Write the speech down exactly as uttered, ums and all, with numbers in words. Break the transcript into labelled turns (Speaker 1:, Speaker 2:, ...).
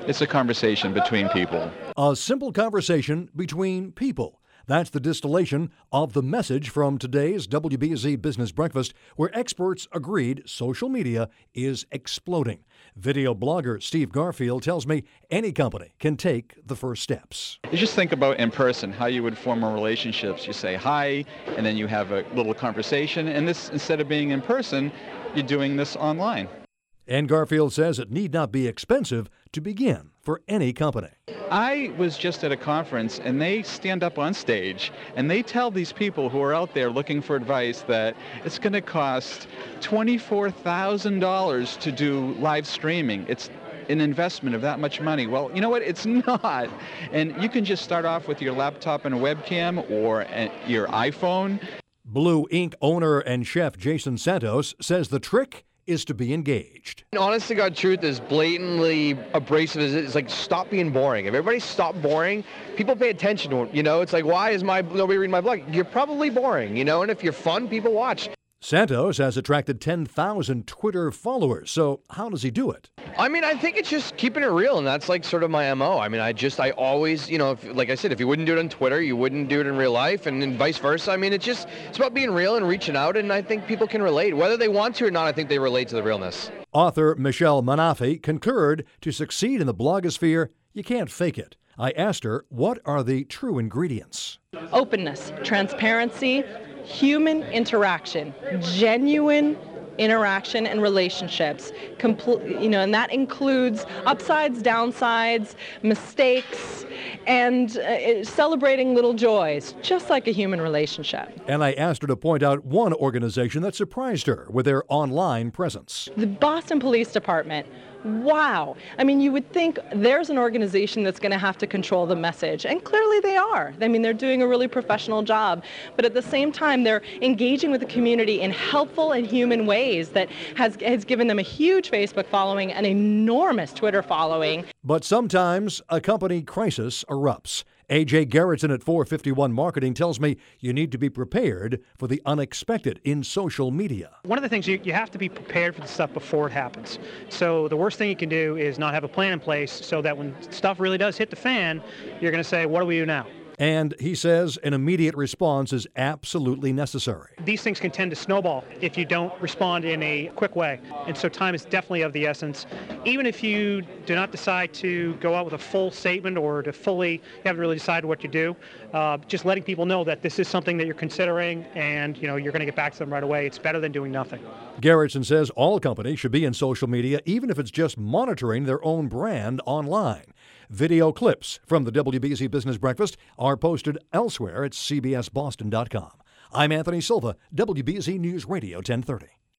Speaker 1: It's a conversation between people.
Speaker 2: A simple conversation between people. That's the distillation of the message from today's W B Z Business Breakfast, where experts agreed social media is exploding. Video blogger Steve Garfield tells me any company can take the first steps.
Speaker 1: You just think about in person, how you would form a relationships. You say hi, and then you have a little conversation. And this, instead of being in person, you're doing this online.
Speaker 2: And Garfield says it need not be expensive to begin for any company.
Speaker 1: I was just at a conference, and they stand up on stage, and they tell these people who are out there looking for advice that it's going to cost twenty-four thousand dollars to do live streaming. It's an investment of that much money. Well, you know what? It's not. And you can just start off with your laptop and a webcam or a, your iPhone.
Speaker 2: Blue Ink owner and chef Jason Santos says the trick is to be engaged.
Speaker 3: Honest to God truth, is blatantly abrasive as it is, like, stop being boring. If everybody stopped boring, people pay attention to it. You know, it's like, why is my nobody reading my blog? You're probably boring, you know, and if you're fun, people watch.
Speaker 2: Santos has attracted ten thousand Twitter followers. So how does he do it?
Speaker 3: I mean, I think it's just keeping it real, and that's like sort of my M O. I mean, I just, I always, you know, if, like I said, if you wouldn't do it on Twitter, you wouldn't do it in real life, and then vice versa. I mean, it's just, it's about being real and reaching out, and I think people can relate. Whether they want to or not, I think they relate to the realness.
Speaker 2: Author Michelle Manafi concurred, to succeed in the blogosphere, you can't fake it. I asked her, what are the true ingredients?
Speaker 4: Openness, transparency, human interaction, genuine interaction and relationships, Compl- you know, and that includes upsides, downsides, mistakes, and uh, celebrating little joys, just like a human relationship.
Speaker 2: And I asked her to point out one organization that surprised her with their online presence.
Speaker 4: The Boston Police Department. Wow. I mean, you would think there's an organization that's going to have to control the message, and clearly they are. I mean, they're doing a really professional job, but at the same time, they're engaging with the community in helpful and human ways that has, has given them a huge Facebook following, an enormous Twitter following.
Speaker 2: But sometimes a company crisis erupts. A J Garrettson at four fifty-one Marketing tells me you need to be prepared for the unexpected in social media.
Speaker 5: One of the things, you, you have to be prepared for the stuff before it happens. So the worst thing you can do is not have a plan in place so that when stuff really does hit the fan, you're going to say, what do we do now?
Speaker 2: And he says an immediate response is absolutely necessary.
Speaker 5: These things can tend to snowball if you don't respond in a quick way. And so time is definitely of the essence. Even if you do not decide to go out with a full statement or to fully, you haven't really decided what to do, uh, just letting people know that this is something that you're considering and, you know, you're going to get back to them right away. It's better than doing nothing.
Speaker 2: Garrettson says all companies should be in social media, even if it's just monitoring their own brand online. Video clips from the W B Z Business Breakfast are posted elsewhere at C B S Boston dot com. I'm Anthony Silva, W B Z News Radio ten thirty.